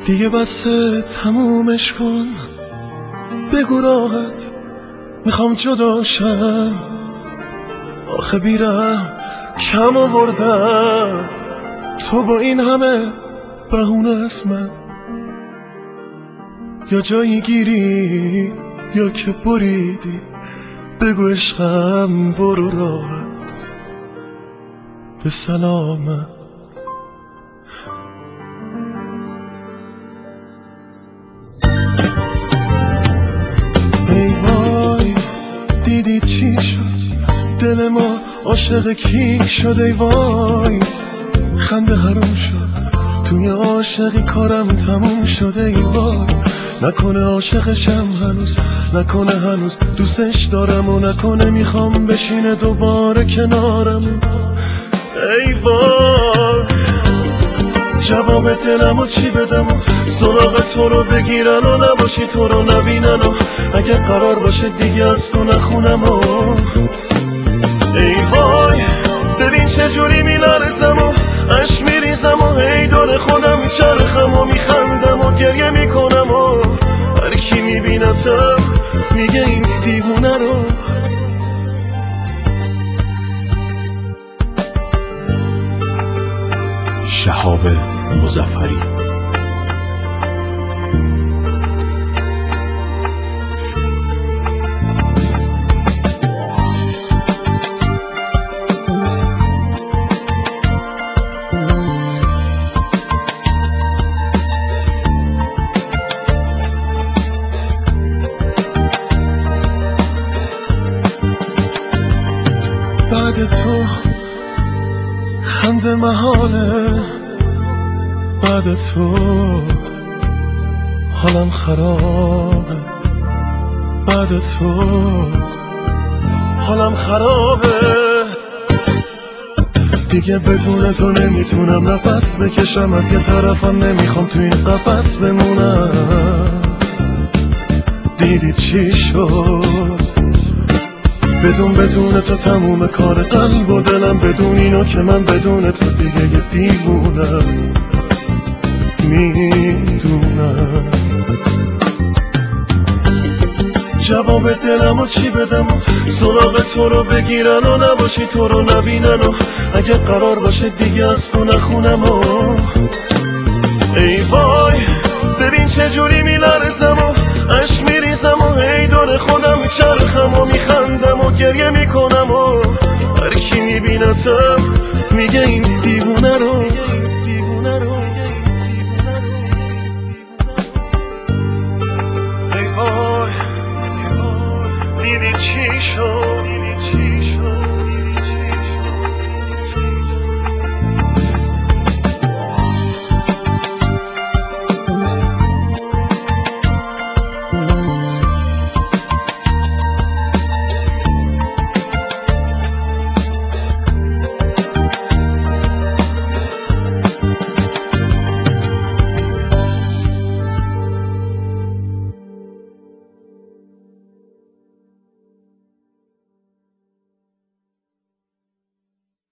دیگه بسه تمومش کن، بگو راحت میخوام جداشم. آخه بیرم کم آوردم تو با این همه بهونه از من، یا جایی گیری یا که بریدی، بگو عشقم برو راحت به سلامت. ای وای دیدی چی شد، دل ما عاشق کی شد؟ ای وای خنده حروم شد، توی عاشقی کارم تموم شده. ای وای نکنه عاشقشم هنوز، نکنه هنوز دوستش دارم، و نکنه میخوام بشینه دوباره کنارم. ای وای جواب دلمو چی بدم، سراغ تو رو بگیرن و نباشی تو رو نبینن، و اگه قرار باشه دیگه از تو نخونم. ای وای ببین چجوری میلرزم و عشق میریزم، و هی دور خودم میچرخم و میخندم و گریه میکنم، و هر کی میبینتم میگه این دیوونه رو. شهاب مظفری. بعد تو خنده محاله، بعد تو حالم خرابه، بعد تو حالم خرابه. دیگه بدون تو نمیتونم نفس بکشم، از یه طرفم نمیخوام تو این قفس بمونم. دیدی چی شد، بدون تو تموم کار قلب و دلم، بدون اینو که من بدون تو دیگه یه دیوونم. میدونم جواب دلمو چی بدم، سراغ تو رو بگیرن و نباشی تو رو نبینن، و اگه قرار باشه دیگه از تو نخونم. ای وای ببین چجوری میلرزم و عشق میریزم، و هی دور خودم میچرخم و میخندم و گریه میکنم، و هر کی میبینتم میگه این دیوونه